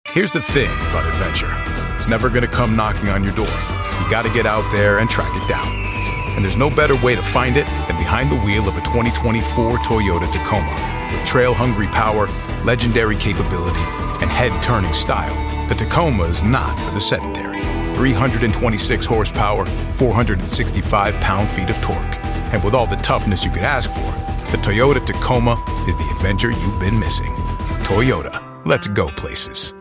Here's the thing about adventure. It's never going to come knocking on your door. You got to get out there and track it down. And there's no better way to find it than behind the wheel of a 2024 Toyota Tacoma. With trail-hungry power, legendary capability, and head-turning style, the Tacoma is not for the sedentary. 326 horsepower, 465 pound-feet of torque. And with all the toughness you could ask for, the Toyota Tacoma is the adventure you've been missing. Toyota, let's go places.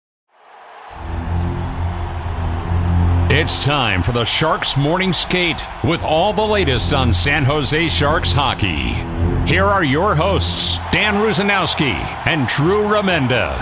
It's time for the Sharks Morning Skate with all the latest on San Jose Sharks hockey. Here are your hosts, Dan Rusanowski and Drew Remenda.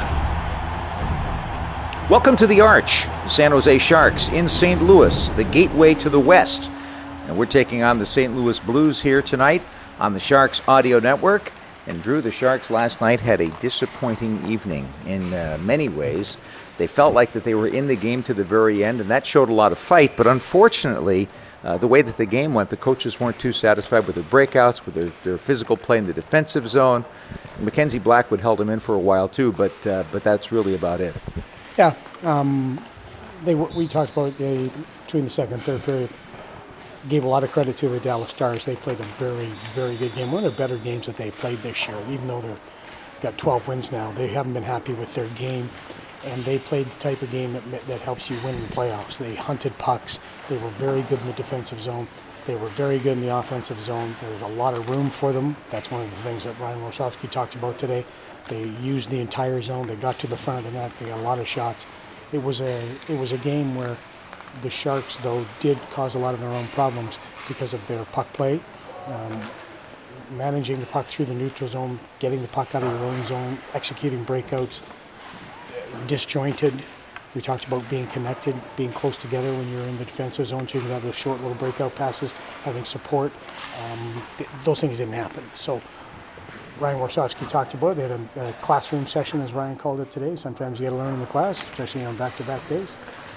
Welcome to the Arch, the San Jose Sharks in St. Louis, the gateway to the West. And we're taking on the St. Louis Blues here tonight on the Sharks Audio Network. And Drew, the Sharks last night had a disappointing evening in many ways. They felt like that they were in the game to the very end, and that showed a lot of fight. But unfortunately, the way that the game went, the coaches weren't too satisfied with their breakouts, with their physical play in the defensive zone. Mackenzie Blackwood held him in for a while too, but that's really about it. Yeah, we talked about between the second and third period. Gave a lot of credit to the Dallas Stars. They played a very, very good game. One of their better games that they played this year. Even though they've got 12 wins now, they haven't been happy with their game. And they played the type of game that helps you win in the playoffs. They hunted pucks. They were very good in the defensive zone. They were very good in the offensive zone. There was a lot of room for them. That's one of the things that Ryan Warsofsky talked about today. They used the entire zone. They got to the front of the net. They got a lot of shots. It was a game where the Sharks, though, did cause a lot of their own problems because of their puck play. Managing the puck through the neutral zone, getting the puck out of your own zone, executing breakouts, disjointed. We talked about being connected, being close together when you're in the defensive zone, so you can have those short little breakout passes, having support. Those things didn't happen. So Ryan Warsofsky talked about it. They had a classroom session, as Ryan called it today. Sometimes you got to learn in the class, especially on back-to-back days.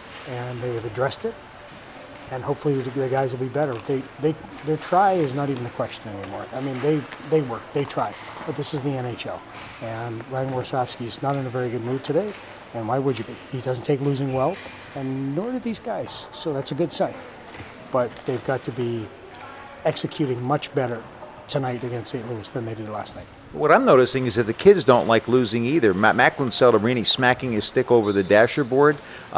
And they have addressed it, and hopefully the guys will be better. Their try is not even a question anymore. I mean, they work, they try, but this is the NHL, and Ryan Warsofsky is not in a very good mood today, and why would you be? He doesn't take losing well, and nor do these guys, so that's a good sign. But they've got to be executing much better tonight against St. Louis than they did last night. What I'm noticing is that the kids don't like losing either. Macklin Celebrini smacking his stick over the dasher board.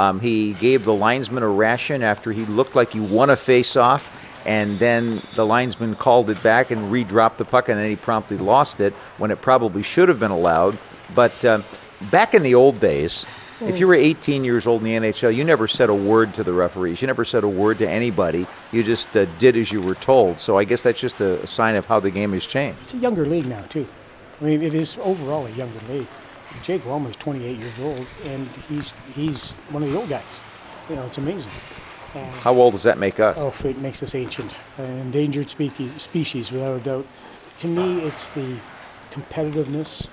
He gave the linesman a ration after he looked like he won a face-off, and then the linesman called it back and re-dropped the puck, and then he promptly lost it when it probably should have been allowed. But back in the old days, if you were 18 years old in the NHL, you never said a word to the referees. You never said a word to anybody. You just did as you were told. So I guess that's just a sign of how the game has changed. It's a younger league now, too. I mean, it is overall a younger league. Jake Roma is 28 years old, and he's one of the old guys. You know, it's amazing. How old does that make us? Oh, it makes us ancient. An endangered species, without a doubt. To me, it's the competitiveness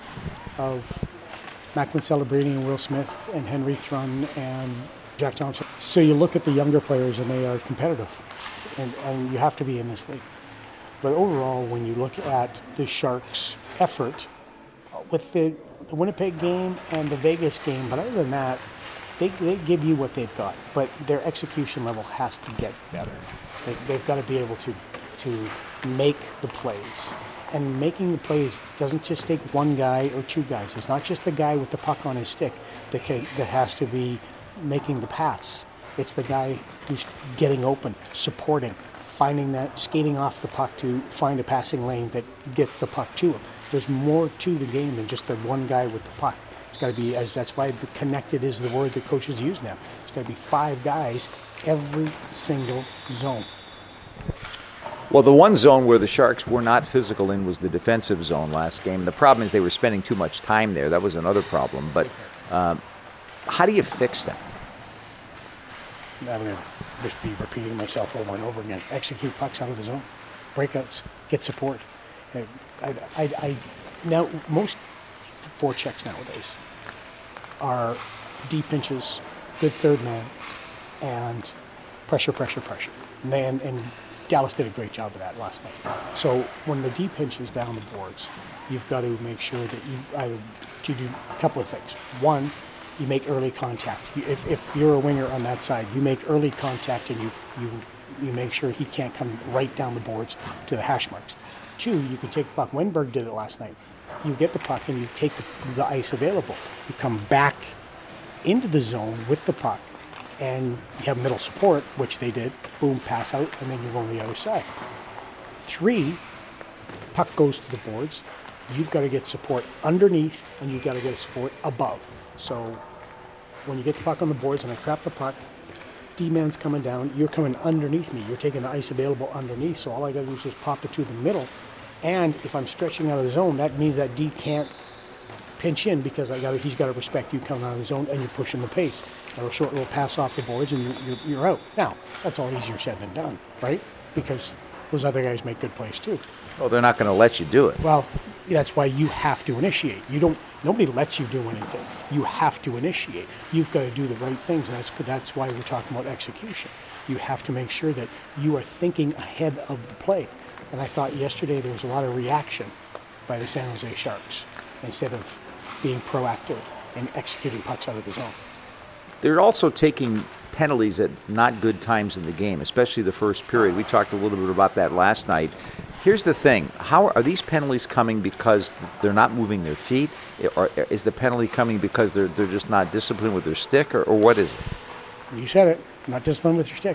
of Macklin Celebrini and Will Smith and Henry Thrun and Jack Thompson. So you look at the younger players, and they are competitive, and you have to be in this league. But overall, when you look at the Sharks' effort with the Winnipeg game and the Vegas game, but other than that, they give you what they've got. But their execution level has to get better. They've got to be able to make the plays. And making the plays doesn't just take one guy or two guys. It's not just the guy with the puck on his stick that has to be making the pass. It's the guy who's getting open, supporting, finding that, skating off the puck to find a passing lane that gets the puck to him. There's more to the game than just the one guy with the puck. It's got to be, that's why the connected is the word that coaches use now. It's got to be 5 guys every single zone. Well, the one zone where the Sharks were not physical in was the defensive zone last game. The problem is they were spending too much time there. That was another problem. But how do you fix that? I'm going to just be repeating myself over and over again. Execute pucks out of the zone. Breakouts. Get support. Now, most forechecks nowadays are deep pinches, good third man, and pressure. And Dallas did a great job of that last night. So when the deep pinch is down the boards, you've got to make sure that you do a couple of things. One, you make early contact. If you're a winger on that side, you make early contact and you make sure he can't come right down the boards to the hash marks. 2, you can take the puck. Wenberg did it last night. You get the puck and you take the ice available. You come back into the zone with the puck and you have middle support, which they did. Boom, pass out, and then you're going to the other side. 3, puck goes to the boards. You've got to get support underneath and you've got to get support above. So when you get the puck on the boards and I trap the puck, D-man's coming down, you're coming underneath me. You're taking the ice available underneath, so all I got to do is just pop it to the middle. And if I'm stretching out of the zone, that means that D can't pinch in because he's got to respect you coming out of the zone and you're pushing the pace. And a short little pass off the boards and you're out. Now, that's all easier said than done, right? Because those other guys make good plays too. Well, they're not going to let you do it. Well, that's why you have to initiate. Nobody lets you do anything. You have to initiate. You've got to do the right things, and that's why we're talking about execution. You have to make sure that you are thinking ahead of the play. And I thought yesterday there was a lot of reaction by the San Jose Sharks instead of being proactive and executing pucks out of the zone. They're also taking penalties at not good times in the game, especially the first period. We talked a little bit about that last night. Here's the thing. How are these penalties coming because they're not moving their feet? Or is the penalty coming because they're just not disciplined with their stick? Or what is it? You said it. Not disciplined with your stick.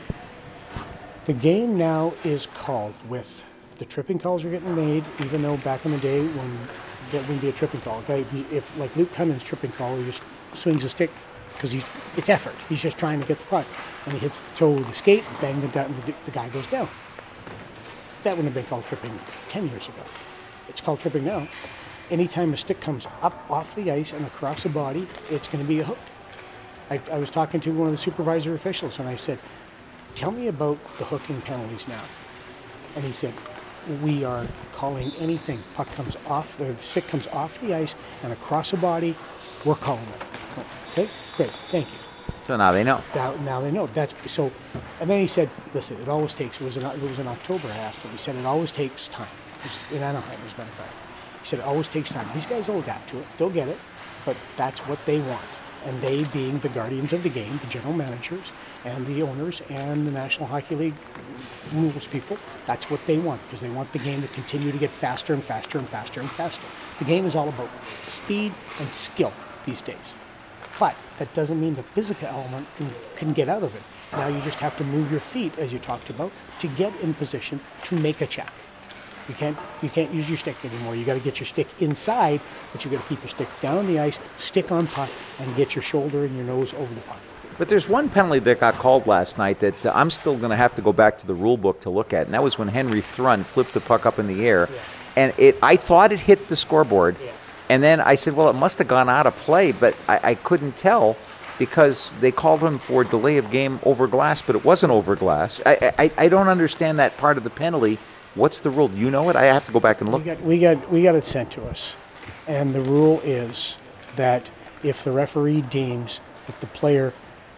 The game now is called with the tripping calls are getting made, even though back in the day when that wouldn't be a tripping call. Okay, if like Luke Cunning's tripping call, he just swings a stick because it's effort. He's just trying to get the puck, and he hits the toe of the skate, bang, the guy goes down. That wouldn't have been called tripping 10 years ago. It's called tripping now. Anytime a stick comes up off the ice and across the body, it's going to be a hook. I was talking to one of the supervisor officials, and I said, tell me about the hooking penalties now. And he said, we are calling anything. Puck comes off, or the stick comes off the ice and across the body, we're calling it. Okay, great, thank you. So now they know. Now they know. That's so. And then he said, "Listen, it always takes." It was in October. I asked him. He said, "It always takes time." It was in Anaheim, as a matter of fact. He said, "It always takes time. These guys will adapt to it. They'll get it, but that's what they want." And they, being the guardians of the game, the general managers and the owners and the National Hockey League rules people, that's what they want because they want the game to continue to get faster and faster and faster and faster. The game is all about speed and skill these days. But that doesn't mean the physical element can get out of it. Now you just have to move your feet, as you talked about, to get in position to make a check. You can't use your stick anymore. You got to get your stick inside, but you got to keep your stick down the ice, stick on puck, and get your shoulder and your nose over the puck. But there's one penalty that got called last night that I'm still going to have to go back to the rule book to look at, and that was when Henry Thrun flipped the puck up in the air, and I thought it hit the scoreboard. Yeah. And then I said, well, it must have gone out of play, but I couldn't tell because they called him for delay of game over glass, but it wasn't over glass. I don't understand that part of the penalty. What's the rule? Do you know it? I have to go back and look. We got it sent to us. And the rule is that if the referee deems that the player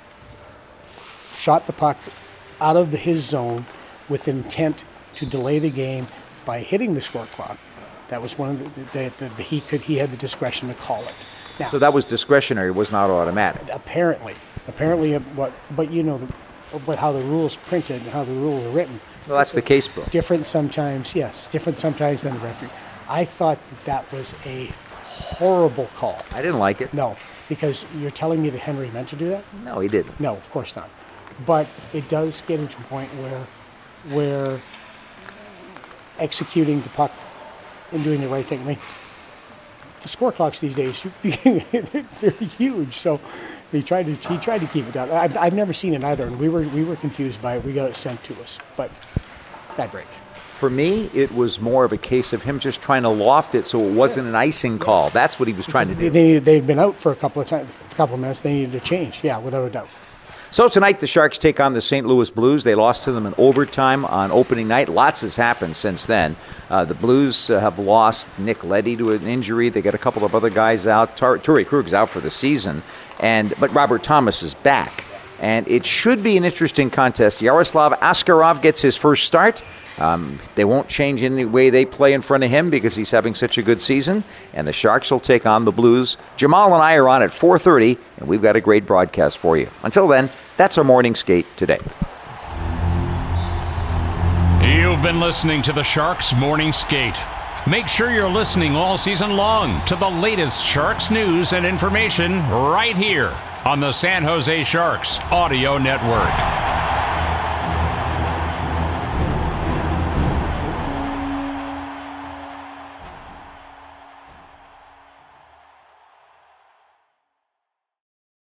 shot the puck out of his zone with intent to delay the game by hitting the score clock, that was one of he had the discretion to call it. Now, so that was discretionary, was not automatic. Apparently, but you know, how the rules printed and how the rules are written. Well, that's the case book. Different sometimes than the referee. I thought that was a horrible call. I didn't like it. No, because you're telling me that Henry meant to do that? No, he didn't. No, of course not. But it does get into a point where executing the puck and doing the right thing. I mean, the score clocks these days, they're huge. So he tried to keep it down. I've never seen it either, and we were confused by it. We got it sent to us, but bad break. For me, it was more of a case of him just trying to loft it so it wasn't an icing call. That's what he was trying to do. They'd been out for a couple of minutes. They needed to change. Yeah, without a doubt. So tonight the Sharks take on the St. Louis Blues. They lost to them in overtime on opening night. Lots has happened since then. The Blues have lost Nick Leddy to an injury. They got a couple of other guys out. Torrey Krug's out for the season, but Robert Thomas is back. and it should be an interesting contest. Yaroslav Askarov gets his first start. They won't change any way they play in front of him because he's having such a good season, and the Sharks will take on the Blues. Jamal and I are on at 4:30, and we've got a great broadcast for you. Until then, that's our morning skate today. You've been listening to the Sharks Morning Skate. Make sure you're listening all season long to the latest Sharks news and information right here on the San Jose Sharks Audio Network.